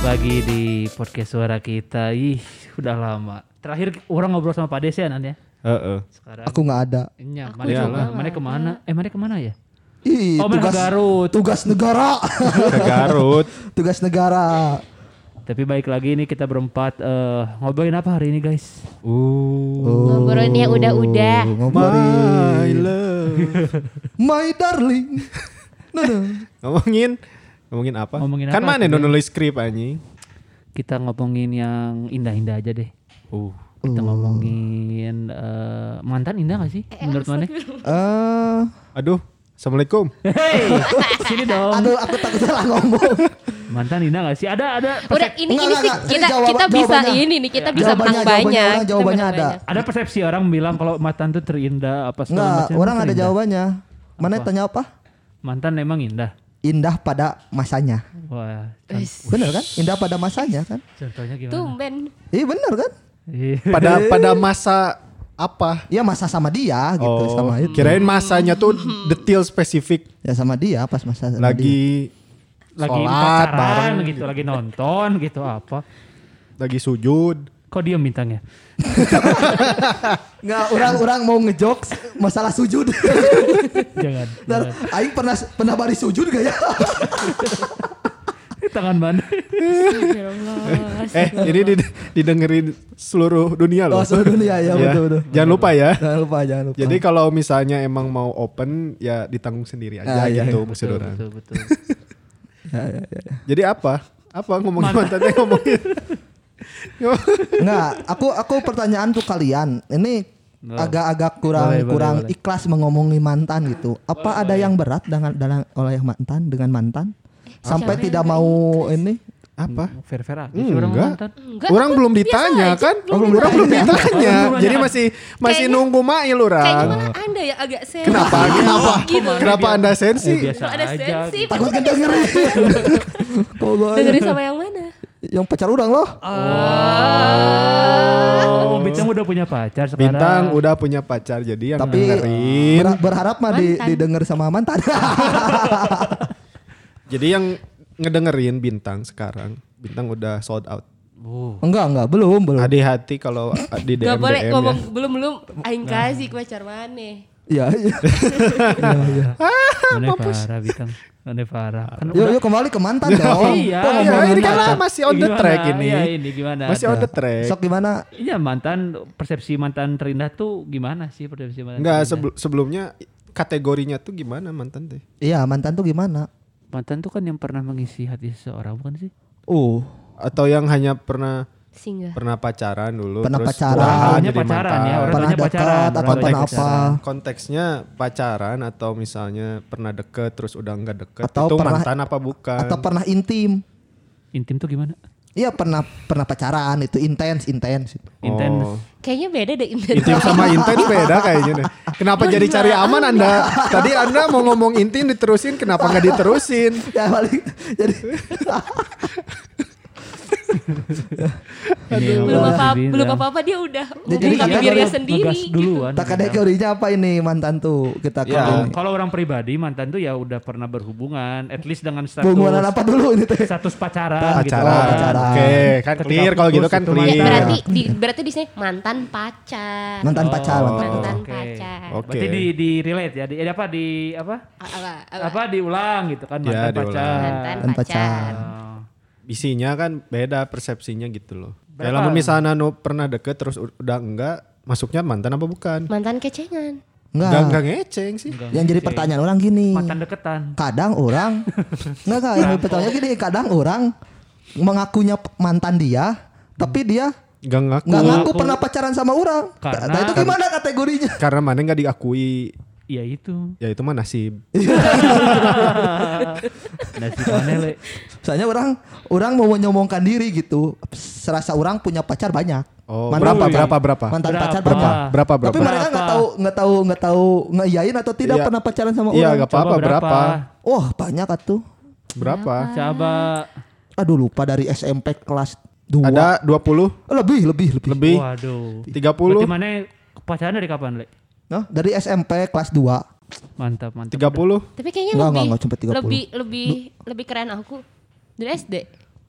lagi di podcast suara kita. Ih, udah lama. Terakhir orang ngobrol sama Pak Des ya, Nan ya? Sekarang Aku nggak ada. Iya, mana kemana? Mana kemana ya? Ih, Tugas Garut. Tugas negara. Ke Garut. Tugas negara. Tapi baik lagi ini kita berempat ngobrolin apa hari ini guys? Ngobrolin yang udah-udah. Ngobrolin My love. My darling. Ngomongin apa? Ngomongin Kan apa, mana Bang? nulis skrip anjing? Kita ngomongin yang indah-indah aja deh. Kita ngomongin mantan indah gak sih? Menurut mana? Aduh, Assalamualaikum. Hey, sini dong. Aduh, aku takut salah ngomong. Mantan indah gak sih? Ada Udah ini Enggak, sih enggak. kita Ini kita bisa jawabannya. ini nih kita bisa menang banyak. Jawabannya Kita ada. menang banyak. Ada persepsi orang bilang kalau mantan tuh terindah apa segala Enggak, macam. orang ada terindah. jawabannya. Mana Apa? tanya apa? Mantan emang indah. Indah pada masanya. Wah, Bener kan? Indah pada masanya kan? contohnya gimana? Tumben. Iya bener kan? Iya. Pada masa apa? Iya masa sama dia gitu sama itu. Kirain masanya tuh detail spesifik. Ya sama dia pas masa sama dia. Lagi sholat pacaran bareng gitu, lagi nonton gitu apa. lagi sujud. Kok diam bintangnya? Enggak, orang mau ngejokes masalah sujud. Jangan. Dan aing pernah bari sujud gak ya? Tangan mana? Astagfirullah. Ini didengerin seluruh dunia loh. Oh, seluruh dunia ya, betul. Jangan lupa ya. Jangan lupa. Jadi kalau misalnya emang mau open ya ditanggung sendiri aja Iya, gitu iya. maksud orang. Betul. Ya. Jadi apa? Apa ngomongin mantannya ngomongin? Enggak, aku pertanyaan tuh kalian. Ini agak-agak kurang boleh. ikhlas mengomongi mantan gitu. Apa ada yang berat oleh mantan dengan mantan? Sampai Siapa tidak yang mau ini? Apa? Fair aja sih orang Enggak. mantan. Enggak, Orang aku belum biasa ditanya aja. kan? Belum Orang belum ditanya. Belum Jadi ditanya. masih Kayaknya- nunggu mail Kayaknya orang. malah Anda ya agak sensi. Kenapa? Gitu. Kenapa Anda sensi? Biasa Kalau ada aja. sensi, gitu. Takut kedengerin. dengerin sama yang mana? Yang pacar orang loh. Oh, Bintang udah punya pacar sekarang. Bintang udah punya pacar jadi yang Tapi dengerin. berharap mah Mantan. didengar sama mantan. Jadi yang ngedengerin Bintang sekarang. Bintang udah sold out. Enggak, belum. Hati-hati kalau di DM Gak boleh DM ngomong ya. belum aing kasih ke pacar mana. Iya. Mana parah Bintang. Mana parah. Kan Yuk kembali ke mantan dong. Iya, Kok iya, ngomongin ini kan mantan? masih on the track ini. Iya, ini gimana? Masih on the track. Sok gimana? Iya, persepsi mantan terindah tuh gimana sih persepsi mantan? Enggak, terindah? sebelumnya kategorinya tuh gimana mantan teh? Iya, mantan tuh gimana? Mantan tuh kan yang pernah mengisi hati seseorang bukan sih? Atau yang hanya pernah Singgah. pacaran dulu Pernah terus pacaran. udahan Orang jadi pacaran mantan. ya, orang Pernah taunya pacaran. dekat atau Orang pernah taunya apa? pacaran. Konteksnya pacaran atau misalnya pernah deket terus udah enggak deket Atau itu pernah- mantan apa bukan? Atau pernah intim? Intim tuh gimana? Iya, pernah pacaran itu intens itu. Intens. Oh. Kayaknya beda deh Intim sama intens beda kayaknya deh. Kenapa jadi cari aman Anda? Tadi Anda mau ngomong intim diterusin, kenapa nggak diterusin? Ya paling jadi Ini belum masih bisa. belum apa-apa dia udah Jadi membuka kita bibirnya Ngegas sendiri gitu. duluan. tak ada teorinya apa ini mantan tuh kita Ya. kalau ini. Kalau orang pribadi mantan tuh ya udah pernah berhubungan, at least dengan status Hubungan apa dulu ini teh? status pacaran, gitu. Pacaran. pacaran. Oke, kan Ketika clear kalau gitu putus kan itu clear. Ya, mantan. berarti di sini mantan pacar. Mantan pacar. Mantan Oke. pacar. Oke. Berarti di relate ya, apa diulang gitu kan Ya, mantan diulang. pacar. Mantan Dan pacar. pacar. Oh. Isinya kan beda persepsinya gitu loh. Berapa? Kalau misalnya pernah deket terus udah enggak, masuknya mantan apa bukan? Mantan kecengan. Enggak ngeceng sih. Yang jadi pertanyaan orang gini. Mantan deketan. Kadang orang enggak yang jadi pertanyaan gini, kadang orang mengakunya mantan dia, tapi dia Enggak ngaku. nggak ngaku pernah pacaran sama orang. Karena- Nah, itu gimana kategorinya? Karena mana enggak diakui. Ya itu. Ya itu mah nasib. Nasib mana le? Soalnya orang mau menyombongkan diri gitu. Serasa orang punya pacar banyak. Oh, Mantan berapa? Mantan Berapa? pacar berapa? Berapa? Tapi mereka nggak tahu ngeiyain atau tidak Iya. pernah pacaran sama Iya, orang. enggak apa-apa Coba berapa? Oh, banyak atuh. Berapa? Coba Aduh lupa dari SMP kelas 2. Ada 20? Lebih. Lebih? waduh. 30? Berarti mana pacaran dari kapan le? Nah, dari SMP kelas 2. Mantap. 30? Tapi kayaknya Enggak sampai 30. lebih keren aku dari SD.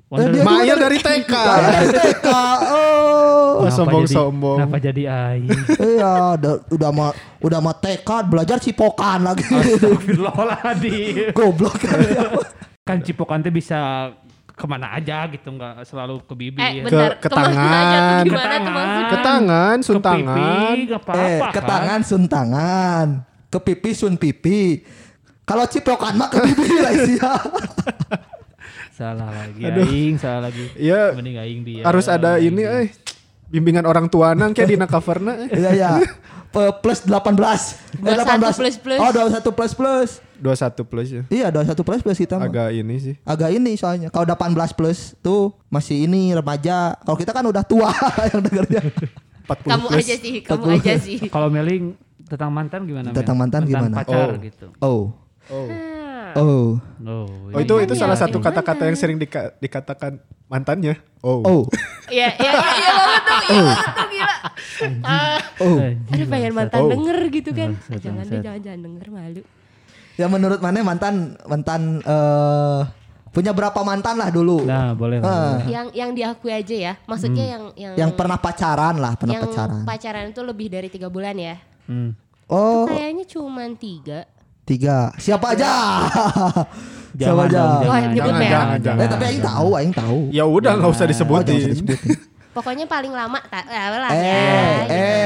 Wonder- dia juga Mail dari TK. Dari TK. Oh. Oh, sombong-sombong. Kenapa jadi aing? Iya, udah mah TK belajar cipokan lagi. Astagfirullahaladzim. Goblok. Kan cipokan teh bisa kemana aja gitu, nggak selalu ke bibir. Bentar, Ke kemana tangan. aja tuh Ke gimana tuh tangan. maksudnya? Ke tangan, sun Ke pipi, tangan. nggak apa-apa Ke kan? tangan sun tangan. Ke pipi sun pipi. Kalau cipokan mah ke pipi lah sia. Salah lagi, Aduh. aing salah lagi. Iya. Mending aing dia. Harus ada Aing ini dia. bimbingan orang tua nang kayak dina coverna. Iya ya. Plus 18. 21 plus. Oh 21 plus. 21 plus ya. Iya 21 plus kita mah. Agak ini sih. Agak ini soalnya. Kalau 18 plus tuh masih ini remaja. Kalau kita kan udah tua yang dengernya. 40 Kamu plus. aja sih, kamu aja sih. Kalau Meling tentang mantan gimana? Tentang Mel? mantan gimana? Pacar Oh. gitu. Oh. Oh. Oh. Oh, Oh itu Mantannya salah satu gimana? kata-kata yang sering dikatakan mantannya. Oh. Oh. Iya banget tuh, gila. Oh. Aduh pengen mantan Oh. denger gitu kan. Bangsat, Jangan bangsat. deh, jangan denger malu. Ya menurut mana mantan punya berapa mantan lah dulu? Nah, boleh. Ah. Yang diakui aja ya. Maksudnya Yang pernah pacaran lah, pernah yang pacaran. pacaran itu lebih dari 3 bulan ya. Hmm. Oh, Kayaknya cuman 3. 3. Siapa aja? Jangan Siapa aja? dong, Wah, jangan. nyebut merek. jangan. Tapi aing tahu, aing tahu. Ya udah nggak usah Oh, jangan disebutin. disebutin. Pokoknya paling lama lah ya.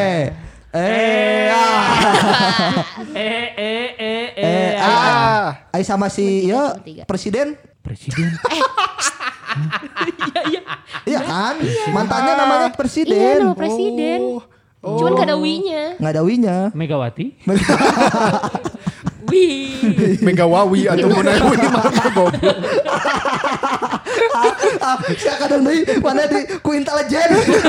Aing sama si ya Tiga. presiden. Presiden. Iya kan? Mantannya namanya Iya, presiden. nama presiden. Cuman gak ada W-nya. Nggak ada winya. Megawati. Wih. Megawawi atau Munawi mah goblok. Saya kadang deui mana di ku intelijen.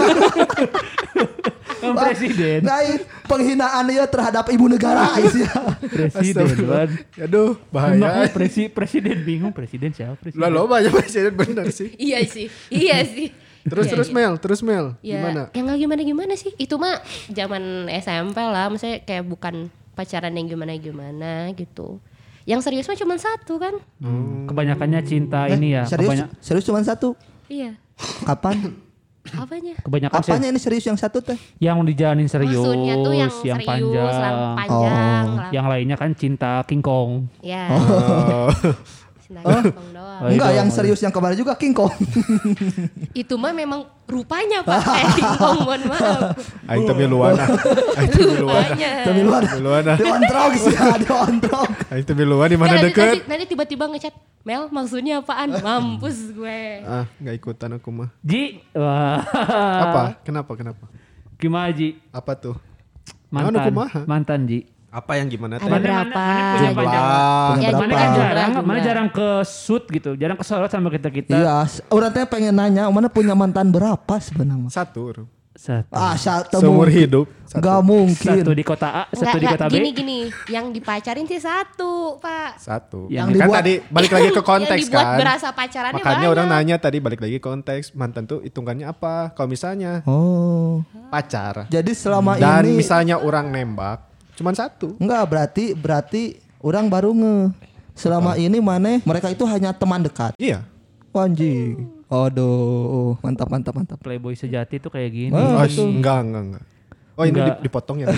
Presiden. Nah, penghinaan ya terhadap ibu negara isi. Presiden. Astagfirullah. Wan. Aduh, Makanya bahaya. presiden bingung presiden siapa presiden. Lah lo banyak presiden bener sih. Iya sih. Terus Iya, terus iya. Mel, Ya, gimana? yang gak gimana-gimana sih. Itu mah zaman SMP lah. Maksudnya kayak bukan pacaran yang gimana-gimana gitu. Yang serius mah cuma 1 kan. Kebanyakannya cinta ini ya. Serius cuma 1. Iya. Kapan? Apanya? Kebanyakan Apanya ini serius yang 1 teh? yang dijalanin serius, Maksudnya tuh yang serius, panjang lah. Yang lainnya kan cinta King Kong. Ya. Oh. Cinta Kong doang. Oh, Enggak, itu. yang serius yang kemarin juga King Kong. Itu mah memang rupanya Pak. King Kong, mohon maaf. Aing teh miluana. Aing teh miluana. Rupanya. Tapi lu ada Miluana. di ontrog sih, di ontrog. Aing teh miluana di mana Kan deket? nanti tiba-tiba ngechat, Mel maksudnya apaan? Mampus gue. Ah, enggak ikutan aku mah. Ji, wah. Apa? Kenapa? Gimana Ji? Apa tuh? Mantan, Naon kumaha? mantan Ji. Apa yang gimana teh? Ada berapa? Punya Jumlah. panjang. Punya Ya, berapa? Mana kan jarang, Jumlah. mana jarang ke shoot gitu, jarang kesorot sama kita. Iya, orang teh pengen nanya, mana punya mantan berapa sebenarnya? Satu. Satu. Satu Seumur mungkin. hidup. Satu. Gak mungkin. Satu di kota A, satu di kota B. Gini, yang dipacarin sih 1, Pak. Satu. Yang Kan dibuat- tadi balik lagi ke konteks yang dibuat kan. berasa pacarannya Makanya banyak. orang nanya tadi balik lagi ke konteks mantan tuh hitungannya apa? Kalau misalnya Oh, pacar jadi selama dan ini misalnya orang nembak cuman 1. enggak berarti orang baru selama ini mana mereka itu hanya teman dekat. Iya. Anjing. Aduh, mantap. Playboy sejati tuh kayak gini. Oh, Oh, betul. enggak. Oh ini Enggak. dipotong ya.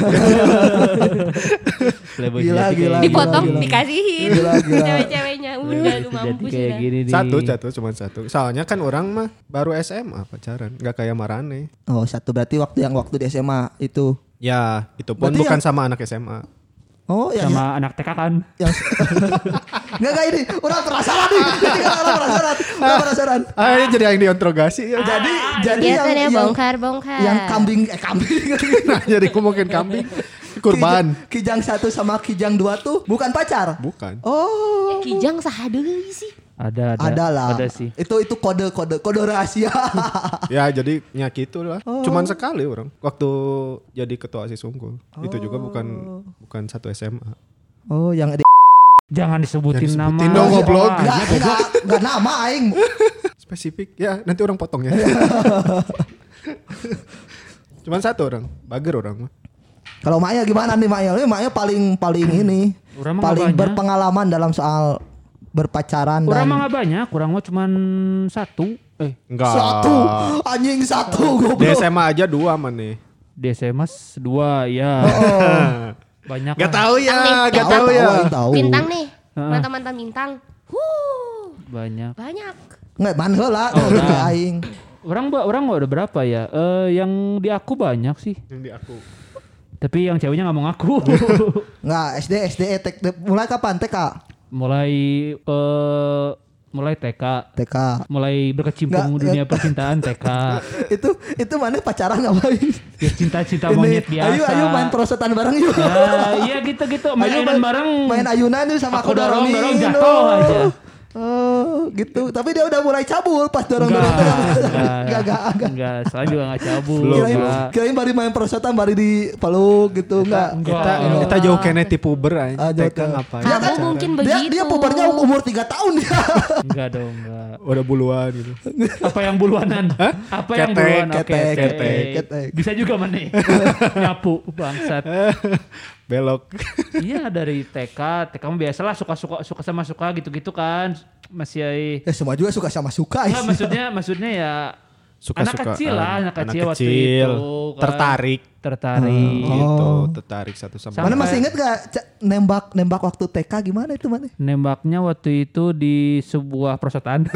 Playboy Gila, sejati gila, kayak Dipotong, gila. dikasihin. Gila. Cewek-ceweknya udah Playboy lu sejati mampus kayak udah. gini. Satu cuman 1. Soalnya kan orang mah baru SMA pacaran, enggak kayak Marane. Oh, satu berarti waktu di SMA itu. Ya, itu pun Berarti bukan sama anak SMA. Oh, yang Sama anak TK kan. enggak ini. Orang penasaran nih. Jadi kan orang penasaran. Ah, ini jadi yang diinterogasi ya. Jadi Kegiatan ya yang bongkar. yang kambing. Nah, jadi ku mungkin kambing kurban. Kijang 1 sama Kijang 2 tuh bukan pacar. Bukan. Oh. Kijang sahadeui sih. Ada Ada lah. Ada sih. Itu kode rahasia. Ya jadi gitu lah. Cuman sekali orang waktu jadi ketua OSIS unggul. Itu juga bukan satu SMA. Oh, yang Jangan disebutin nama. disebutin dong, goblok. enggak nama aing. Spesifik. Ya nanti orang potong ya. Cuman 1 orang. Bager orang mah. Kalau Maya gimana nih Maya? Maya paling ini. Orang mah Paling nggak banyak. berpengalaman dalam soal berpacaran Orang dan mah nggak banyak, orang mah cuman 1. Enggak. satu anjing satu Di goblok. SMA aja 2 mana? Di SMA 2 ya. Banyak. Gak lah. tahu ya, Tahu, gak tahu ya. Tahu. Bintang nih. Heeh. Mantan-mantan bintang. Banyak. Banyak. Nggak man heula Oh, ke nah. aing. Orang udah berapa ya? Yang di aku banyak sih. Yang di aku. Tapi yang ceweknya nggak mau ngaku. Nggak SD mulai kapan TK? mulai TK. TK. Mulai berkecimpung Nggak, dunia percintaan TK. itu mana pacaran ngapain? Ya, cinta-cinta Ini, monyet biasa. Ayo main prosotan bareng yuk. Ya, iya gitu-gitu. Mainan bareng. Main ayunan yuk sama Aku aku dorong dorongin. jatuh aja. Oh gitu. Tapi dia udah mulai cabul pas dorong. Enggak. Saya juga enggak cabul. Belum, Enggak. Kirain bari main prosotan bari di peluk gitu enggak. Kita jauh kene ti puber aja. Jauh TK tuh. ngapain? Dia Kamu mungkin begitu. Dia pubernya umur 3 tahun dia. Enggak dong, enggak. Udah buluan gitu. Apa yang buluanan? Apa yang Ketek, buluan? Oke, ketek. Bisa juga mana? Nyapu bangsat. Belok. Iya dari TK mah biasalah suka sama suka gitu-gitu kan. Masih Semua juga suka sama suka. enggak, maksudnya ya anak kecil lah, anak kecil waktu itu kan. Tertarik. Gitu, tertarik satu sama Mana lain. masih inget gak nembak waktu TK gimana itu mana? Nembaknya waktu itu di sebuah perosotan.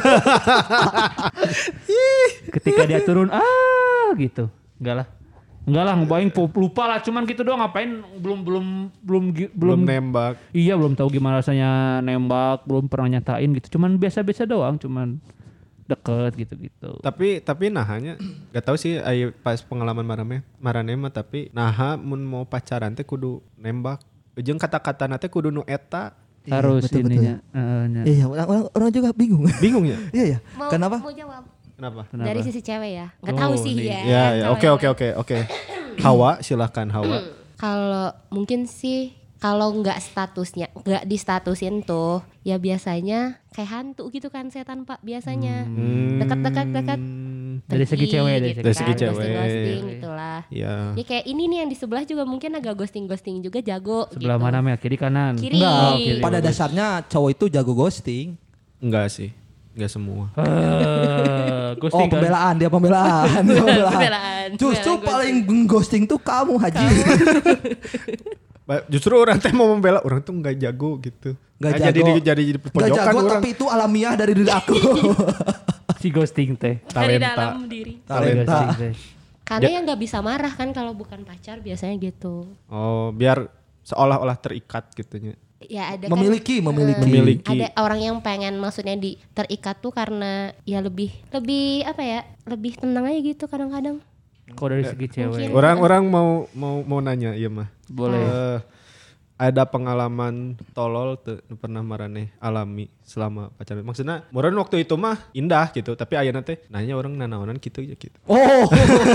Ketika dia turun gitu. Enggak lah, ngebayang lupa lah, cuman gitu doang, ngapain belum nembak. Iya, belum tahu gimana rasanya nembak, belum pernah nyatain gitu. Cuman biasa-biasa doang, cuman deket gitu-gitu. Tapi nahanya gak tahu sih pas pengalaman marane mah tapi naha mun mau pacaran teh kudu nembak. Jeung kata-kata teh kudu nu eta. Harus betul, ininya. Iya, orang juga bingung. Bingung ya? Iya ya. Mau Kenapa? jawab. Kenapa? Dari sisi cewek ya. Nggak Oh, tahu sih nih. ya. Ya, Kalau oke. Hawa, silahkan Hawa. Kalau mungkin sih kalau nggak distatusin tuh ya biasanya kayak hantu gitu kan setan Pak biasanya. Dekat. Dari segi cewek, Dari segi cewek. Ghosting gitulah. Ya. Ya kayak ini nih yang di sebelah juga mungkin agak ghosting juga jago. Sebelah gitu. mana Mel? Kiri kanan? Kiri. Enggak, kiri. pada dasarnya cowok itu jago ghosting. Enggak sih. Enggak semua. Ghosting kan? Pembelaan. Pembelaan. Justru Pembelaan paling ghosting tuh kamu Haji. Justru orang teh mau membela orang tuh enggak jago gitu. Nggak Nah, jago. jadi Gak pojokan jago orang. tapi itu alamiah dari diri aku. Si ghosting teh. Dari Talenta. dalam diri. Talenta. Ghosting teh. Karena yang nggak bisa marah kan kalau bukan pacar biasanya gitu. Oh, biar seolah-olah terikat gitunya. Ya ada Memiliki. Ada orang yang pengen maksudnya terikat tuh karena ya lebih apa ya lebih tenang aja gitu kadang-kadang. Kok dari segi cewek? Orang mau nanya iya mah. Boleh. Ada pengalaman tolol tuh pernah marane alami selama pacaran. Maksudnya moran waktu itu mah indah gitu, tapi ayeuna teh nanya orang nanaonan gitu ya gitu. Oh.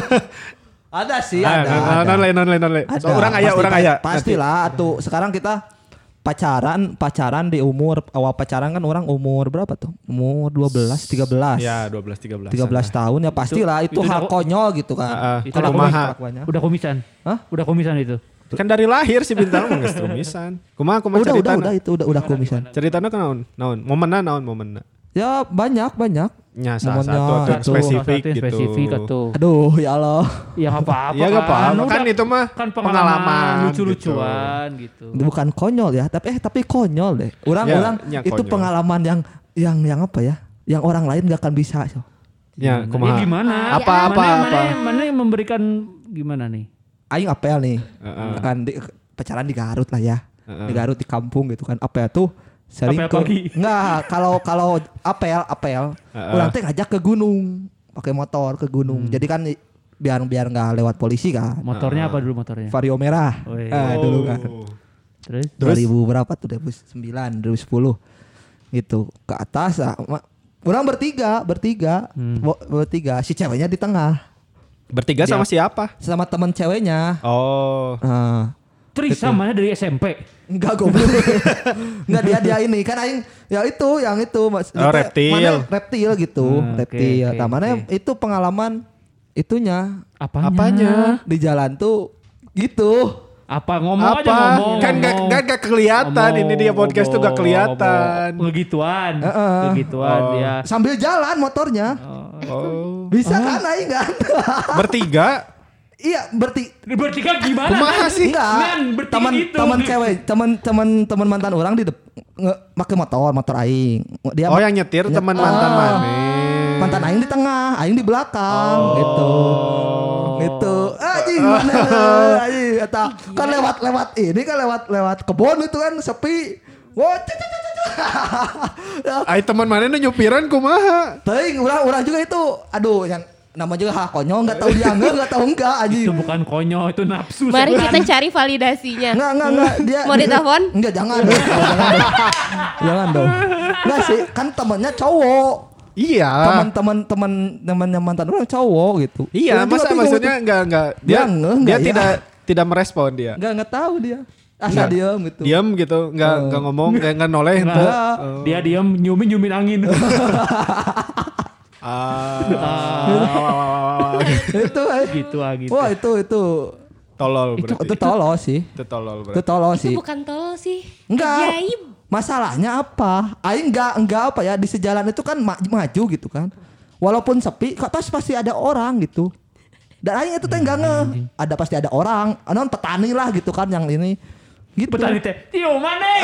Ada sih, ada. Non lain. Ada. So, orang aya. Pastilah atuh. Sekarang kita pacaran di umur awal pacaran kan orang umur berapa tuh? Umur 12, 13. Ya 12 13. 13 tahun ya pastilah itu hal konyol gitu kan. Itu Kalau kumaha. kelakuannya. Udah komisan? Hah? Udah komisan itu? Kan dari lahir si bintang mah geus tumisan. Kumaha ceritana? Udah komisan. Ceritana kan naon? Momenna. Ya banyak. Nya salah Momennya satu atau yang itu. spesifik Satu yang gitu. spesifik atau Aduh ya Allah. yang apa-apa Ya gak apa-apa kan itu mah kan pengalaman lucu-lucuan gitu. Bukan konyol ya, tapi konyol deh. Orang Ya, itu konyol. pengalaman yang apa ya? Yang orang lain gak akan bisa. So. Ya, kumaha? Ya gimana? Apa? Mana yang memberikan gimana nih? Aing apel nih. Heeh. Kan pacaran di Garut lah ya. Heeh. Di Garut di kampung gitu kan. Apel tuh sering Apel pagi. Enggak, kalau apel orang teh ngajak ke gunung, pakai motor ke gunung. Jadi kan biar enggak lewat polisi kan. Motornya apa dulu motornya? Vario merah. Oh, iya. Dulu kan. Terus 2000 berapa tuh? 2009, 2010. Gitu. Ke atas orang bertiga. Bertiga, si ceweknya di tengah. Bertiga sama siapa? Sama teman ceweknya. Oh. Trisam mana dari SMP? Enggak goblok. Enggak dia ini kan aing ya itu yang itu Mas. Oh, reptil. Mana reptil gitu, reptil. oke, Mana itu pengalaman itunya Apanya? di jalan tuh gitu. Apa ngomong aja ngomong. Kan gak kelihatan ini dia podcast tuh gak kelihatan. Ngegituan. Heeh. Ngegituan dia. Sambil jalan motornya. Oh. Bisa kan aing kan? Bertiga? Iya, Bertiga gimana? Kumaha sih? enggak. Men, bertiga gitu. Teman cewek, teman mantan orang di pakai motor aing. Dia Oh yang nyetir teman mantan mana? mantan aing di tengah, aing di belakang gitu. Gitu. Anjing mana anjing eta kan lewat ini kan lewat kebun itu kan sepi. Wah. Ai teman mana nu nyupiran kumaha? Teuing urang juga itu. Aduh yang nama juga konyol enggak tahu dia enggak tahu enggak anjing. Itu bukan konyol, itu nafsu. Mari setan. kita cari validasinya. Enggak dia. Mau ditelepon? Enggak jangan dong. Jangan dong. Enggak sih kan temennya cowok. Iya. Teman-teman mantan orang cowok gitu. Iya, Orang juga masa bingung maksudnya itu. enggak Dia dia ngeh dia nggak tidak merespon dia. Enggak tahu dia. Asal diam gitu. Diam gitu, enggak ngomong, enggak noleh ente. Enggak. Dia diam nyumin angin. Itu gitu. Wah itu Tolol berarti. itu tolol sih. Itu tolol Itu berarti. tolol Itu sih. bukan tolol sih. Enggak. Ajaib. Masalahnya apa? Aing enggak apa ya di sejalan itu kan maju gitu kan. Walaupun sepi, kok pasti ada orang gitu. Dan aing itu teh enggak ngeh. Ada pasti ada orang, non petani lah gitu kan yang ini. Gitu. Petani teh, "Tio mana?"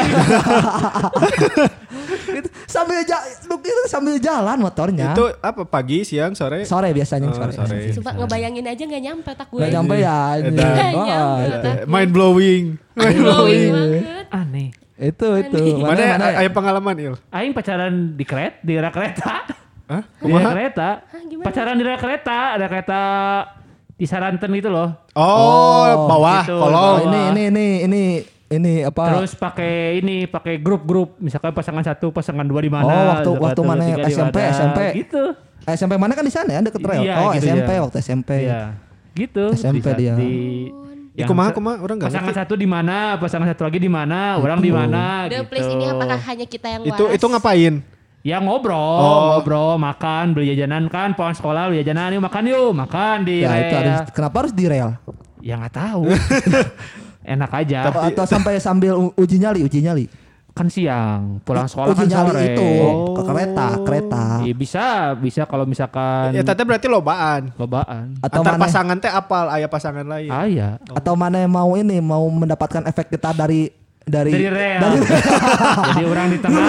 Gitu. Sambil jalan motornya. Itu apa pagi, siang, sore? Sore biasanya Oh, sore. Sumpah ngebayangin aja gak nyampe otak gue. Nggak nyampe ya. anjing. Nggak Wah, nyampe itu. otak gue. Mind blowing. Blowing banget. Aneh. Itu. Mana aya pengalaman, Il? Aing pacaran di rel kereta. Hah? Di rel Kumaha? kereta. gimana? Pacaran di rel kereta, ada kereta di Saranten gitu loh. Oh, bawah gitu. kolong. Oh, ini apa? Terus pakai grup-grup, misalkan pasangan 1, pasangan 2 di mana. Oh, waktu mana tiga di SMP. Gitu. SMP mana kan di sana ya deket rel. Iya, Oh, gitu SMP ya. waktu SMP. Iya. Gitu. SMP dia. yang Kumaha orang enggak pasangan ngerti. 1 di mana, pasangan 1 lagi di mana, orang di mana The gitu. place ini apakah hanya kita yang Itu ngapain? Ya ngobrol, makan, beli jajanan kan, pulang sekolah beli jajanan, yuk makan di Ya rel. itu kenapa harus di rel? Ya nggak tahu. Enak aja. Atau sampai sambil uji nyali. Kan siang, pulang sekolah Uji kan nyali sore. itu ke kereta. Iya, bisa kalau misalkan Ya tete berarti lobaan. lobaan. Atau Antar mana pasangan teh apal aya pasangan lain. Ya. atau mana yang mau mendapatkan efek kita dari Dari rel. Jadi orang di tengah.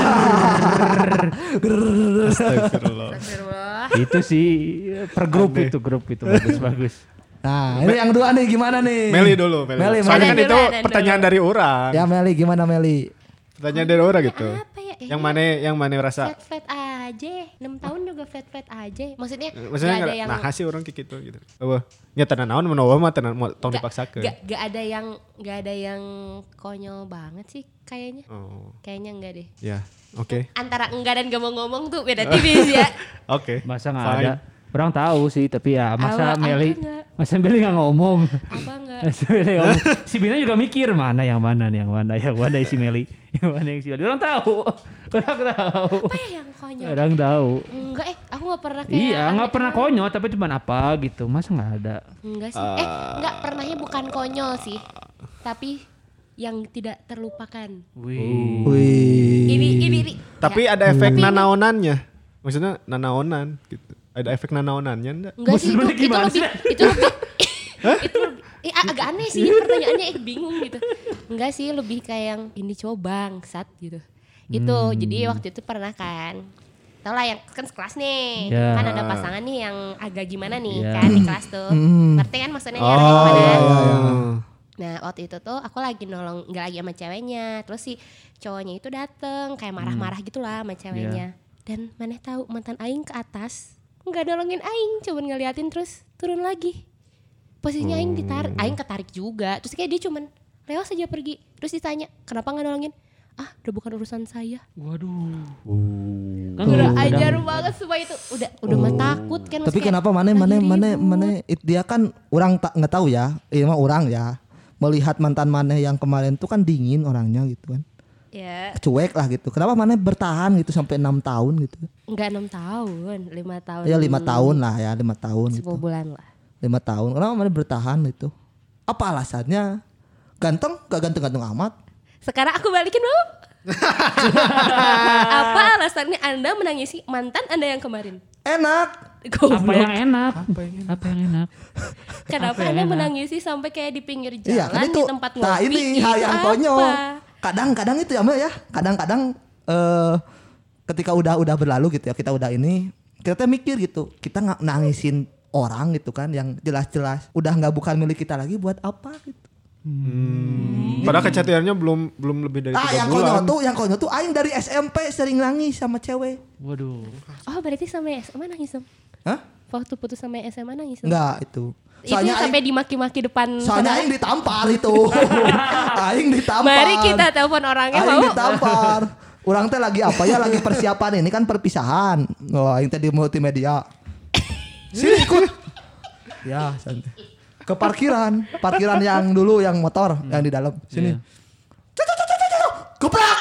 Astagfirullah. Itu sih per grup itu bagus. Nah, ini yang dua nih gimana nih? Meli dulu, Meli. Soalnya kan Meli itu dulu, Meli pertanyaan dulu. dari orang. Ya Meli gimana Meli? Pertanyaan dari orang gitu. Apa ya? Yang mana rasa? Flat aja. 6 tahun juga flat aja. Maksudnya Maksudnya gak ada yang nah sih orang kayak gitu. Apa? Ya tenan naon menawa mah tenan mau tong dipaksakeun. gak ada yang konyol banget sih kayaknya. Oh, Kayaknya enggak deh. ya. Oke. Antara enggak dan gak mau ngomong tuh beda tipis ya. Oke. Masa nggak Fine. ada? Orang tahu sih, tapi ya masa Meli enggak. nggak ngomong. Apa enggak? Masa Meli ngomong. Si Bina juga mikir yang mana si Meli, yang mana yang si Meli. Orang tahu. Apa ya yang konyol? Orang tahu. Enggak aku gak pernah kayak Iya, nggak aneh- pernah konyol, tapi cuma apa gitu. Masa nggak ada? Enggak sih. Enggak pernahnya bukan konyol sih. Tapi yang tidak terlupakan. Wih. Wih. Ini. Tapi ya. ada efek Tapi ini- nanaonannya. Maksudnya nanaonan gitu. Ada efek nanaonannya enggak? Enggak sih Maksudnya itu gimana lebih sih? itu lebih itu lebih- agak aneh sih pertanyaannya bingung gitu. Enggak sih lebih kayak yang ini coba bangsat gitu. Itu jadi waktu itu pernah kan. Tau lah yang kan sekelas nih. Ya. Kan ada pasangan nih yang agak gimana nih Ya. kan di kelas tuh. Ngerti kan maksudnya ya Oh. gimana? Nah waktu itu tuh aku lagi nggak lagi sama ceweknya. Terus si cowoknya itu dateng kayak marah-marah gitu lah sama ceweknya. Dan maneh tahu mantan aing ke atas nggak nolongin aing, cuman ngeliatin terus turun lagi. Posisinya aing ditarik, aing ketarik juga. Terus kayak dia cuman lewat saja pergi. Terus ditanya kenapa nggak nolongin? Ah udah bukan urusan saya. Waduh. Udah ajar banget semua itu. Udah mah takut kan. Tapi maksudnya kenapa lagi ribut. dia kan orang tak nggak tahu ya. Ini mah orang ya. Melihat mantan maneh yang kemarin tuh kan dingin orangnya gitu kan. Ya Cuek lah gitu. Kenapa maneh bertahan gitu sampai 6 tahun gitu? nggak 6 tahun, 5 tahun. Ya 5 tahun lah ya, 5 tahun 10 gitu. bulan lah. 5 tahun. Kenapa maneh bertahan gitu? Apa alasannya? Ganteng? Gak ganteng-ganteng amat. Sekarang aku balikin mau. Apa alasannya Anda menangisi mantan Anda yang kemarin? Enak. Apa yang enak? Apa yang enak? Kenapa Apa yang Anda enak? menangisi sampai kayak di pinggir jalan Iya kan itu. di tempat ngopi? Nah ini itu hal yang konyol. apa? Kadang-kadang itu ya Mbak ya. Kadang-kadang ketika udah berlalu gitu ya, kita udah ini, kita tuh mikir gitu. Kita nggak nangisin orang gitu kan, yang jelas-jelas udah nggak bukan milik kita lagi, buat apa gitu. Padahal kecatiannya belum lebih dari 3 bulan. Yang konyol tuh aing dari SMP sering nangis sama cewek. Waduh. Oh berarti sama SMA nangis Om? Hah? Waktu putus sama SMA nangis Om? Enggak itu. Itu sampai dimaki-maki depan. Soalnya aing ditampar itu. Aing ditampar. Mari kita telepon orangnya Aing mau. ditampar. Orang teh lagi apa ya, lagi persiapan ini kan perpisahan. Oh, aing teh di multimedia. Sini ikut. Ya, santai. Ke parkiran yang dulu yang motor yang di dalam. Sini. Gebrak.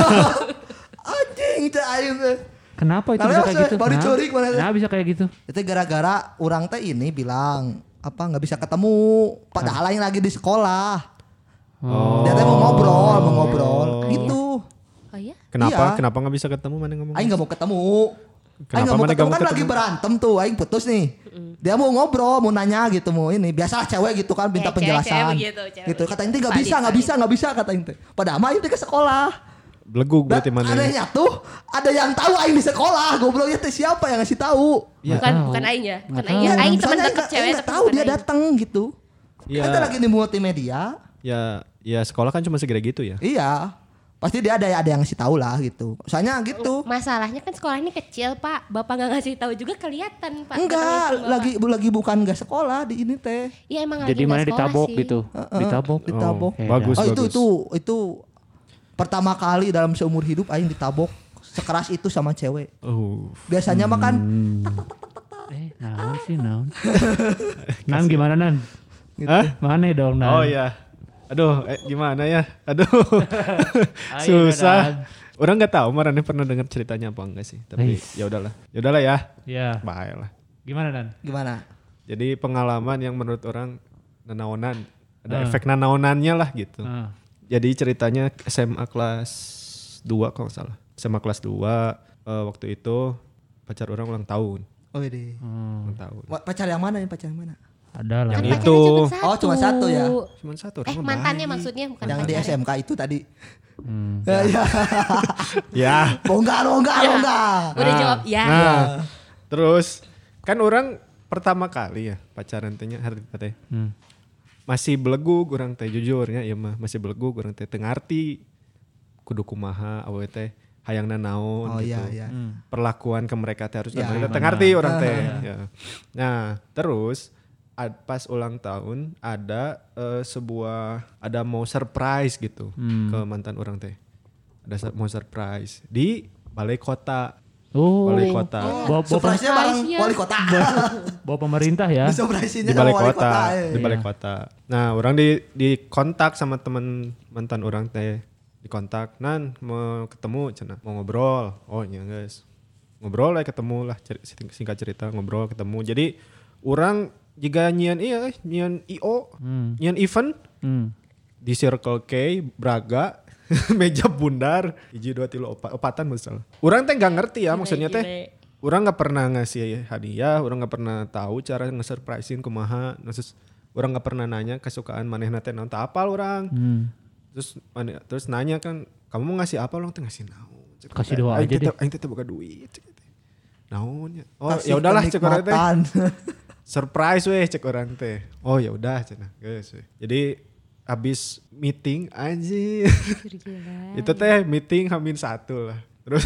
Anjing teh aing teh. Kenapa itu Nah, bisa ya, kayak gitu? baru curik mana itu? Nah, bisa kayak gitu. Itu gara-gara orang teh ini bilang apa nggak bisa ketemu, padahal aing lagi di sekolah. Oh. Dia teh mau ngobrol gitu. Oh iya? Kenapa? Iya. Kenapa nggak bisa ketemu, mana ngomong? Aing nggak mau ketemu. Kenapa Aing nggak mau mana ketemu nggak kan mau lagi ketemu? berantem tuh. Aing putus nih. Dia mau ngobrol, mau nanya gitu, mau ini. Biasalah cewek gitu kan minta Ya, penjelasan. cewek begitu, cewek Gitu. Kata begitu. inti nggak bisa kata inti. Padahal mah inti ke sekolah. Belegug Dan berarti mana? anehnya tuh ada yang tahu Aing di sekolah. Gobloknya teh siapa yang ngasih tahu? Bukan Aing ya? Bukan Aing ya? Iya, Aing teman soalnya deket Aing cewek nggak tapi tahu bukan dia Aing. datang gitu. Iya. Kita lagi di multimedia. Ya sekolah kan cuma segera gitu ya. Iya. Pasti dia ada yang ngasih tahu lah gitu. Soalnya gitu. Masalahnya kan sekolah ini kecil Pak. Bapak nggak ngasih tahu juga kelihatan Pak. Enggak, lagi bukan enggak sekolah di ini teh. Iya emang Jadi lagi mana nggak sekolah ditabok sih. gitu. Ditabok. Ditabok. Oke, Bagus, Oh bagus. itu pertama kali dalam seumur hidup aing ditabok sekeras itu sama cewek. Oh. Biasanya mah kan Naon sih naon. Nan gimana Nan? Hah? Mana dong Nan? Oh ya. Aduh, gimana ya? Aduh. Ayo, Susah. Orang nggak tahu Marane pernah dengar ceritanya apa enggak sih. Tapi Ais. ya udahlah. Ya udahlah ya. Ya. Bye lah. Gimana Nan? gimana? Jadi pengalaman yang menurut orang nanaonan. Ada efek nanaonannya lah gitu. Jadi ceritanya SMA kelas 2 kalau nggak salah. SMA kelas 2 waktu itu pacar orang ulang tahun. Oh ini. Ulang tahun. Pacar yang mana nih? Pacar yang mana? Ada lah. Kan Yang pacarnya itu. cuma satu. Oh, cuma satu ya? Cuman satu. Eh orang mah mantannya baik. maksudnya bukan Yang di pacarnya. SMK itu tadi. Ya. Ya. Ya. Bongkar. Udah jawab ya. Nah, terus kan orang pertama kali ya pacaran tehnya hari teh. Masih belegug orang teh jujurnya ya mah masih belegug orang teh teu ngarti kudu kumaha awewe teh hayangna naon Oh gitu. iya. Perlakuan ke mereka teh harus Ya, teu ngarti orang teh. Ya. Nah, terus pas ulang tahun ada ada mau surprise gitu ke mantan orang teh. Ada mau surprise di balai kota. Oh. Balai kota. Surprise-nya bareng Surprise-nya. wali kota. Bawa pemerintah ya. Surprise-nya Di balai sama wali kota, di ya. balai kota. Nah, orang di kontak sama teman mantan orang teh, di kontak, "Nan, mau ketemu cenah, mau ngobrol." Oh, iya guys. Ngobrol lah ketemu lah, singkat cerita ngobrol ketemu. Jadi orang jika nyian IO, nyian event di Circle K Braga meja bundar 1 2 3 4 masalah. Orang teh nggak ngerti ya maksudnya teh. Orang nggak pernah ngasih hadiah, orang nggak pernah tahu cara nge-surprisein kumaha. Orang nggak pernah nanya kesukaan manehna teh naon teu apal orang. Terus nanya kan, "Kamu mau ngasih apa?" Orang teh ngasih naon. Kasih doa aja deh. Aing teh boga duit. Naon ya? Oh, Kasih ya udahlah cek orang teh. kenikmatan. Surprise weh cek orang teh. Oh ya udah cenah, geus weh. Jadi habis meeting anjir. Itu teh meeting H-1 lah.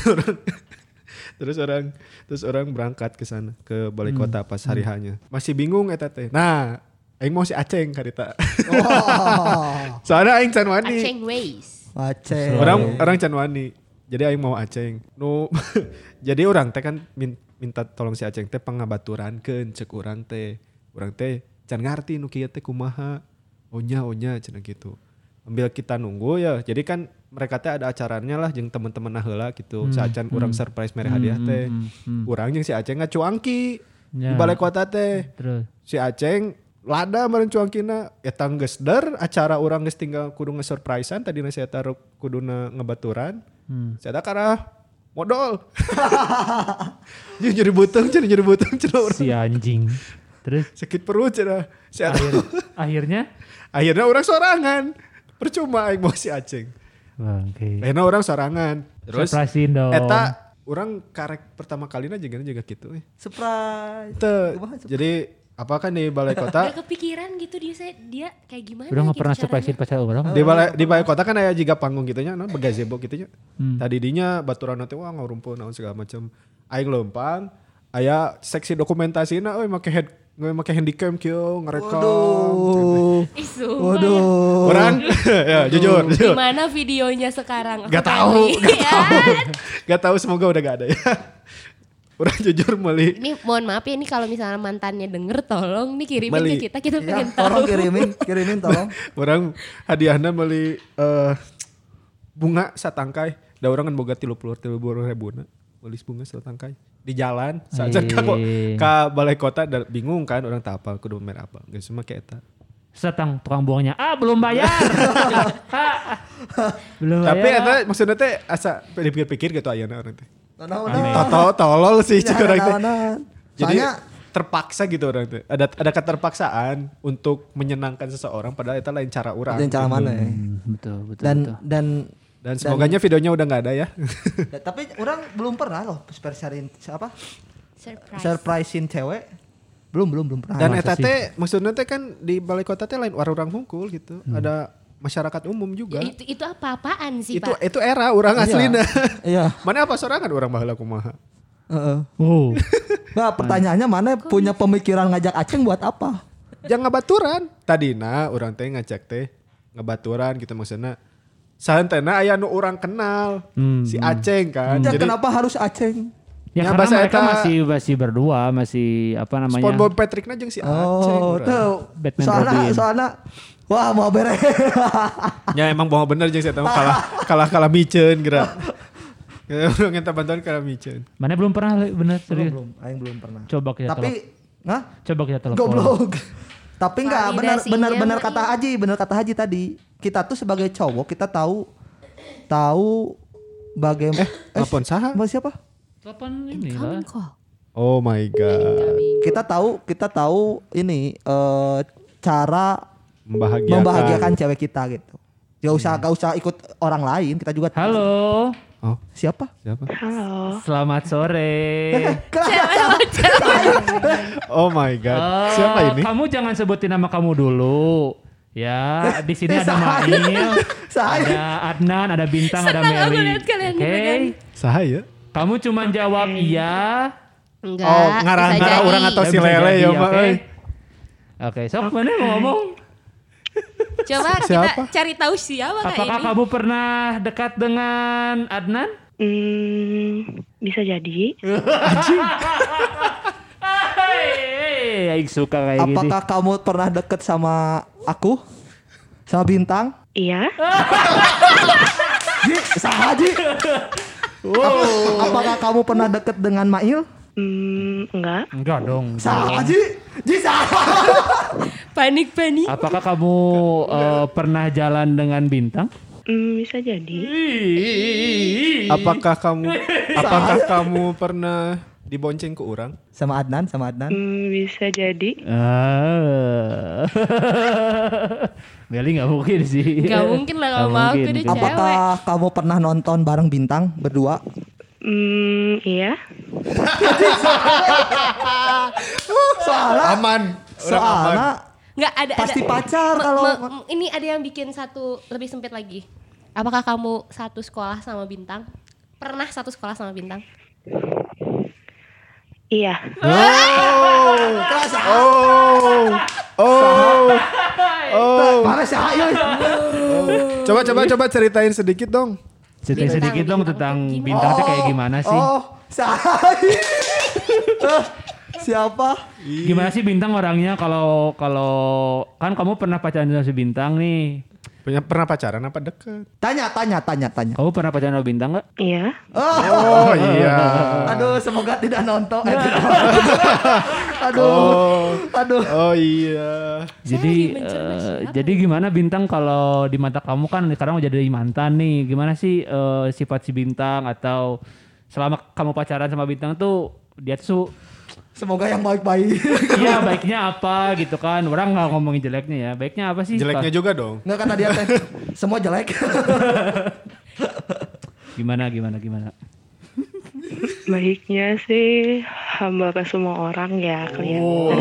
Terus orang berangkat ke sana ke balai kota pas hari hanya. Masih bingung eta teh. Nah, aing mau si Aceng karita. Oh. Soalnya aing can wani. Aceng Ways. Aceh. Orang can wani. Jadi aing mau Aceng. Jadi orang teh kan minta tolong si Aceng teh pangabaturankeun cek urang teh. Urang teh can ngarti nu kieu teh kumaha. Onya cenah gitu. Ambil kita nunggu ya. Jadi kan mereka teh ada acaranya lah jeung teman-teman heula gitu. Si Aceng urang surprise mere hadiah teh. Urang jeung si Aceng ngacuangki di balai kota teh. Terus. Si Aceng lada meureun cuangkina eta geus der acara urang geus tinggal kudu nge-surprisean tadina saya taruh kuduna ngebaturan. Saya karah modal. Nyeri buteng cenah urang. Si anjing. Terus Sakit perut cenah. akhirnya Akhirnya orang sorangan. Percuma aing mau si Aceng. bangke. Akhirnya orang sorangan. Terus Surprisein dong. eta orang karek pertama kalinya juga gitu. Surprise. Teu. Kumaha surprise? Jadi apa kan di balai kota Gak kepikiran gitu dia kayak gimana Udah gak gitu pernah caranya. surprisein pacar orang. di balai kota kan aya jiga panggung gitu nya naon begazebo gitu nya. Tadi dinya baturan teh wah ngarumpul naon segala macam. Aing leumpang aya seksi dokumentasina euy make handycam kieu ngarekam. Waduh. Ih, sumpah ya. Waduh. Orang ya jujur. Gimana videonya sekarang? Aku Gak tahu, pengen lihat. gak tahu semoga udah gak ada ya. Orang jujur meli Ini mohon maaf ya, ini kalau misalnya mantannya denger tolong nih kirimin Beli. ke kita Ya, pengen tolong tahu. kirimin tolong. orang hadiahna meli bunga satangkai. Da orang kan boga 30 ribu na. Beli bunga satangkai di jalan saja ka balai kota bingung kan orang tak apal kudu mer apa. Geus mah kayak eta. Setang tukang buangnya. Belum bayar. Belum bayar. Tapi eta maksudnya teh asa dipikir-pikir gitu ayeuna orang teh. Nah. Tolol sih cik orang teh. Jadi Soalnya terpaksa gitu orang teh. Ada keterpaksaan untuk menyenangkan seseorang padahal itu lain cara orang. dan cara mana ya? Betul. Dan semoganya videonya udah nggak ada ya. Tapi orang belum pernah loh surprisein apa? Surprise. Surprisein cewek. Belum pernah. Dan masa eta teh maksudnya teh kan di balai kota teh lain orang hungkul gitu. Ada masyarakat umum juga. Ya, itu apa-apaan sih, Pak? Itu era orang aslina. Iya. Mana apa sorangan orang baheula kumaha? Heeh. Oh. Nah, pertanyaannya mana punya pemikiran ngajak Aceng buat apa? Jangan ngebaturan. Tadina orang teh ngajak teh ngebaturan gitu maksudnya. Santena aya nu orang kenal si Aceng kan. Ya, Jadi kenapa harus Aceng? Ya, Ya, karena bahasa mereka eta- masih berdua, masih apa namanya? SpongeBob Patrickna jeung si Aceng. Oh, urang. tuh. Batman Soalnya Robin. wah mau beres. Ya emang bohong bener jeung si eta mah kalah miceun geura. Ya urang eta bantuan kalah miceun. Mana belum pernah bener serius. Aing belum pernah. Coba kita Tapi, telepon. Coba kita telepon. goblok. Tapi enggak Validasinya benar mah kata Haji, benar kata Haji tadi. Kita tuh sebagai cowok kita tahu bagaimana Telepon saha? siapa? Telepon ini Incoming lah. call. Oh my god. Kita tahu ini cara Membahagiakan cewek kita gitu. Gak usah ikut orang lain, kita juga Halo. Oh, siapa? siapa? Selamat sore. Oh my god. Siapa ini? Kamu jangan sebutin nama kamu dulu. Ya, di sini ada Mail, Saya. ada Adnan, ada Bintang, ada Senang aku Meli. lihat kalian Oke. gitu Saha ya? Kamu cuma jawab iya. Enggak. Oh, ngarang bisa jadi. orang atau dan si bisa lele jadi, ya, oke? Mbak. euy. Oke, sok mana mau ngomong? Coba Siapa? kita cari tahu siapa kayak Apakah ini. kamu pernah dekat dengan Adnan? Bisa jadi. Hei, Aing suka kayak gini. Apakah kamu pernah deket sama aku? Sama Bintang? Iya. Ji, saha Ji? Apakah kamu pernah deket dengan Mail? Enggak. Enggak dong. Saha Ji? Ji saha? Panik. Apakah kamu pernah jalan dengan Bintang? Bisa jadi. Apakah kamu pernah dibonceng ke orang? Sama Adnan? Bisa jadi. Meli nggak mungkin sih. Gak mungkin lah kalau Nggak mau aku mungkin. dia cewek. Apakah kamu pernah nonton bareng Bintang berdua? Iya. Soalnya Aman. Orang aman. soalnya Nggak ada. pasti pacar kalau Ini ada yang bikin satu lebih sempit lagi. Apakah kamu satu sekolah sama Bintang? Pernah satu sekolah sama Bintang? Iya. mana sih ayo? Coba ceritain sedikit dong. Ceritain Bintang, sedikit dong gimana? tentang Bintang itu kayak gimana sih? Oh, siapa? Gimana sih Bintang orangnya kalau kan kamu pernah pacaran sama si Bintang nih. Pernah pacaran apa deket? Tanya. Kamu pernah pacaran sama Bintang nggak? Iya. Oh iya. Aduh, semoga tidak nonton. Aduh. Oh iya. Jadi gimana Bintang kalau di mata kamu kan sekarang udah jadi mantan nih. Gimana sih sifat si Bintang atau selama kamu pacaran sama Bintang tuh dia tuh Semoga yang baik-baik. iya baiknya apa gitu kan. Orang nggak ngomongin jeleknya ya. Baiknya apa sih? Jeleknya juga dong. Nggak kata dia teh. Semua jelek. Gimana? Baiknya sih hamba ke semua orang ya kelihatan.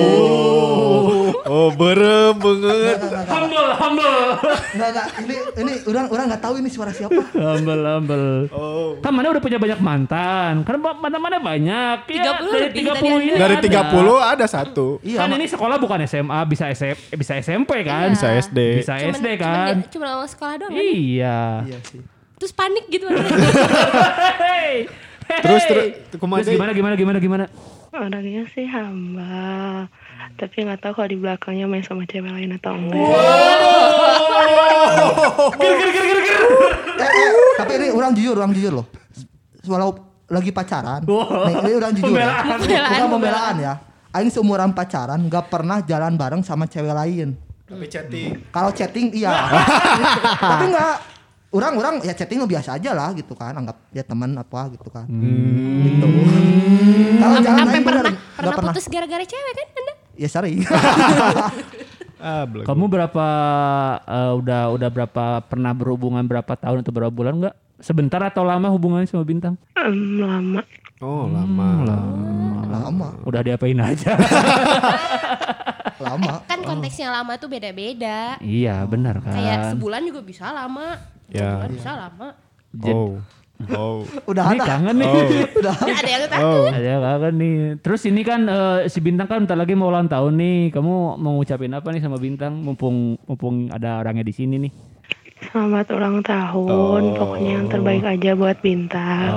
Oh berem banget. Humble. Enggak. Ini orang enggak tahu ini suara siapa. Humble. Oh. Kan mana udah punya banyak mantan. Kan mantan banyak. 30 dari lebih 30 tadi ini Dari ada. 30 ada satu. Iya. Kan ini sekolah bukan SMA, bisa SMP kan? Bisa SD. Bisa SD kan? Cuma awal sekolah doang kan? Iya. Iya sih. Terus panik gitu. Hey. Terus kumaha Terus gimana? Orangnya sih hamba. Tapi nggak tahu kalau di belakangnya main sama cewek lain atau enggak. Tapi ini orang jujur loh. Walau lagi pacaran, nih, ini orang jujur ya. Bukan pembelaan ya. Aing seumuran pacaran gak pernah jalan bareng sama cewek lain. Tapi chatting. Kalau chatting iya. Tapi enggak. Orang ya chatting biasa aja lah gitu kan. Anggap ya teman apa gitu kan. Gitu. Kalau jalan Sampai aing bener pernah nggak putus gara-gara cewek kan Anda? Ya sering. Belum. Kamu berapa udah berapa pernah berhubungan berapa tahun atau berapa bulan enggak? Sebentar atau lama hubungannya sama Bintang? Lama. Oh lama. Lama. Udah diapain aja? Lama. Kan konteksnya lama tuh beda-beda. Iya, benar kan. Kayak sebulan juga bisa lama. Ya. Sebulan bisa lama. Oh. Udah Ini ada. kangen nih. Udah. Ya, ada yang takut. Ada kangen nih. Terus ini kan si Bintang kan bentar lagi mau ulang tahun nih. Kamu mau ngucapin apa nih sama Bintang? Mumpung ada orangnya di sini nih. Selamat ulang tahun. Pokoknya yang terbaik aja buat Bintang.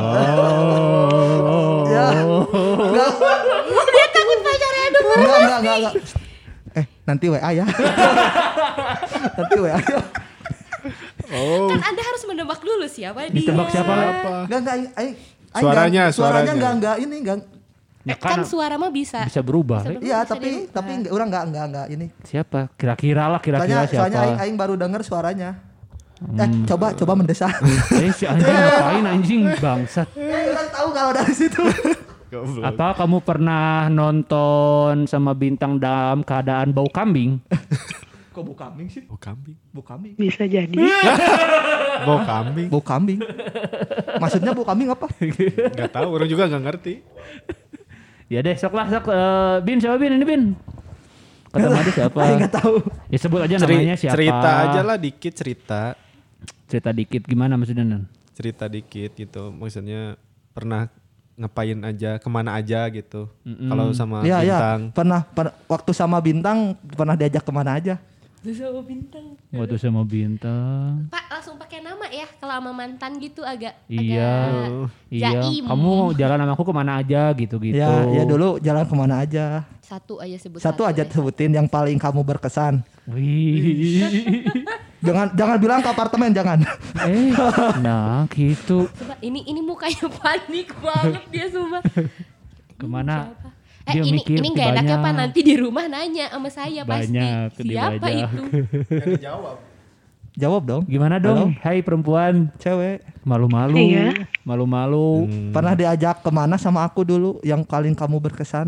Ya. Dia takut pacarnya dulu. Enggak. Nanti WA ya. Nanti WA ya. Kan Anda harus menebak dulu siapa dia. Ditebak siapa? Enggak. Suaranya. Enggak ini enggak. Ya Kan suara mah bisa. bisa berubah. Iya, tapi orang enggak ini. Siapa? Kira-kira siapa? Soalnya aing baru denger suaranya. Coba mendesak. Si anjing ngapain anjing bangsat. Orang tahu kalau dari situ. Atau kamu pernah nonton sama Bintang dalam keadaan bau kambing? Kok bau kambing sih? Bau kambing. Bau kambing. Bisa jadi. Bau kambing. Bau kambing. Maksudnya bau kambing apa? Gak tahu, orang juga gak ngerti. Ya deh, sok. Bin, siapa Bin? Ini Bin. Kata Madi siapa? Aing enggak tahu. Ya sebut aja namanya siapa. Cerita aja lah dikit cerita. Cerita dikit gimana maksudnya Nan? Cerita dikit gitu. Maksudnya pernah ngapain aja, kemana aja gitu. Kalau sama Iya, Bintang. pernah waktu sama Bintang pernah diajak kemana aja? Sama Bintang. Waktu sama Bintang. Pak langsung pakai nama ya kalau sama mantan gitu agak Iya. jaim. Kamu jalan sama aku kemana aja gitu-gitu. Ya dulu jalan kemana aja. Satu aja sebut. Satu aja ya. sebutin yang paling kamu berkesan. Wih. Jangan bilang ke apartemen, jangan. Nah gitu. Coba ini mukanya panik banget dia sumpah. Kemana? Siapa? Dia ini mikir nggak enaknya banyak. Pak nanti di rumah nanya sama saya Banyak, pasti. Siapa banyak. itu? Jawab dong. Gimana dong? Hai perempuan. Cewek. Malu-malu. Iya. Malu-malu. Pernah diajak kemana sama aku dulu yang paling kamu berkesan?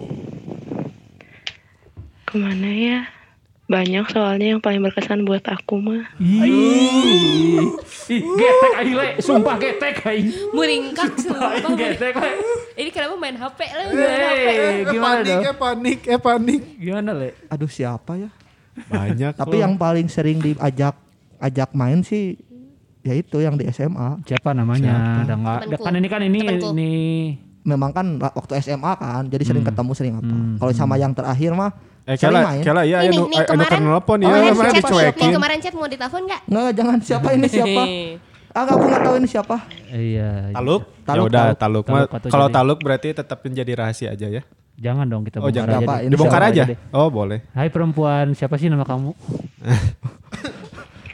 Kemana ya? Banyak soalnya yang paling berkesan buat aku mah. Ih, getek aing le, sumpah getek aing. Muringkak sumpah. Aing getek le. Ini kenapa main HP lah? Main HP. Gimana dong? Panik. Gimana le? Aduh siapa ya? Banyak. Tapi yang paling sering diajak main sih ya itu yang di SMA. Siapa namanya? Ada enggak? Temenku. Kan ini Temenku. Memang kan waktu SMA kan, jadi sering ketemu sering apa. Kalau sama yang terakhir mah sering main. Kela ya Ini, anu nih, kemarin- nelpon Kemarin ya mana chat, dicuekin. nih, kemarin chat mau ditelepon nggak? Nggak, jangan siapa ini siapa? Aku nggak tahu ini siapa. Iya. Taluk? Ya Taluk, udah taluk. taluk. Taluk Mah, atau kalau jadi- taluk berarti tetap menjadi rahasia aja ya. Jangan dong kita Oh bongkar jangan. aja Apa? deh. Ini Dibongkar siapa aja. aja deh? Oh boleh. Hai perempuan, siapa sih nama kamu?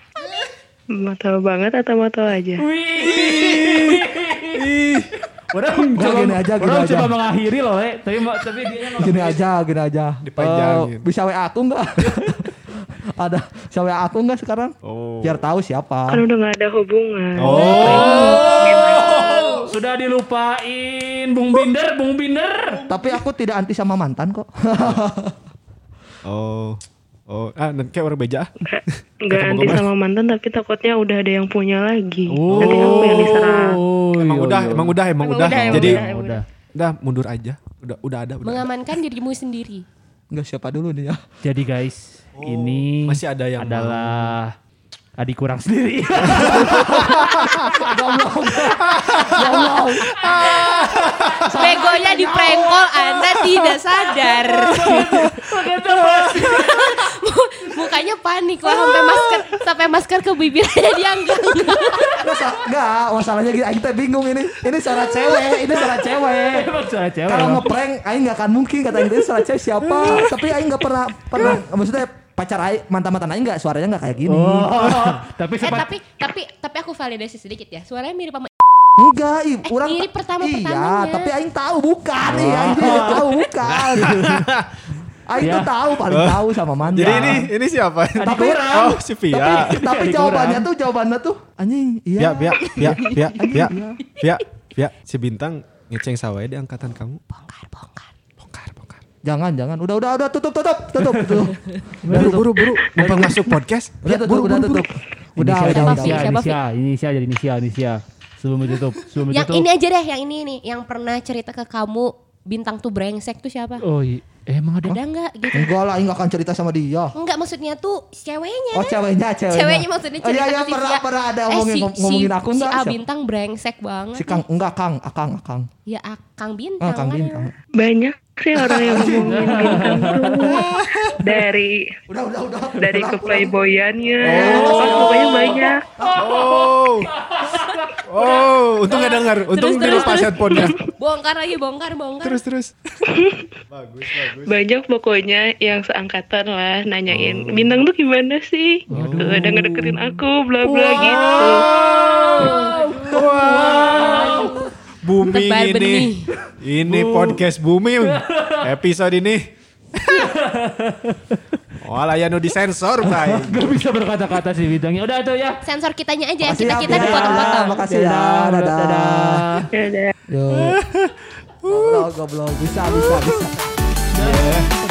Mau tahu banget atau mau tahu aja? Orang gini aja. coba mengakhiri loh, tapi dia Gini aja. Dipanjangin. Bisa WA aku enggak? Ada bisa WA aku enggak sekarang? Oh. Biar tahu siapa. Kan udah gak ada hubungan. sudah dilupain, Bung Binder. Tapi aku tidak anti sama mantan kok. Nanti kayak orang beja. Nggak anti sama mantan, tapi takutnya udah ada yang punya lagi. Nanti aku yang diserang. Emang udah. Jadi udah. udah mundur aja. Udah ada. Mengamankan dirimu sendiri. Enggak siapa dulu nih ya. Jadi guys, ini masih ada yang adalah adik kurang sendiri. Begonya di prengkol, Anda tidak sadar. Mukanya panik lah, sampai masker ke bibirnya dia enggak. Enggak, masalahnya gitu. Aing teh bingung ini. Ini suara cewek. Emang suara cewek. Kalau ngeprank aing enggak akan mungkin kata aing teh suara cewek siapa. Tapi aing enggak pernah maksudnya pacar aing, mantan-mantan aing enggak suaranya enggak kayak gini. Tapi aku validasi sedikit ya. Suaranya mirip sama Enggak, orang mirip pertamanya. Iya, tapi aing tahu bukan. Aing tahu bukan. Aing tuh tahu paling tahu sama mantan. Jadi ini siapa? Tapi si Via. Tapi jawabannya tuh anjing, iya. Via, si Bintang ngeceng sawah di angkatan kamu. Bongkar. Jangan. Udah tutup. Buru. Mumpung masuk podcast. Udah tutup. Inisial. Sebelum ditutup. Yang ini aja deh, yang ini nih, yang pernah cerita ke kamu Bintang tuh brengsek tuh siapa? Oh iya. Emang ada? Ada enggak gitu? Enggak lah, aing enggak akan cerita sama dia. Enggak, maksudnya tuh ceweknya. Oh, ceweknya. Ceweknya maksudnya cerita iya, ke si Via. pernah ada ngomongin aku enggak? Si A Bintang brengsek banget. Si Kang, enggak Kang, Akang. Ya Kang Bintang. Kang kan. Bintang. Banyak sih orang yang ngomongin Bintang tuh. Dari ke playboyannya. Pokoknya banyak. Untung gak denger. Untung dilepas headphone-nya. Bongkar. Terus. Bagus. Banyak pokoknya yang seangkatan lah nanyain Bintang tuh gimana sih? Udah ngedeketin aku bla bla gitu. Wow. Booming Tebar ini. benih. Ini podcast booming. Episode ini. Walah ya nu disensor, Bray. Gak bisa berkata-kata sih Bintangnya. Udah tuh ya. Sensor kitanya aja, Makasih kita ya, dipotong-potong. Makasih ya. Dadah. Ya udah. Yo. Goblok. Bisa. Yeah.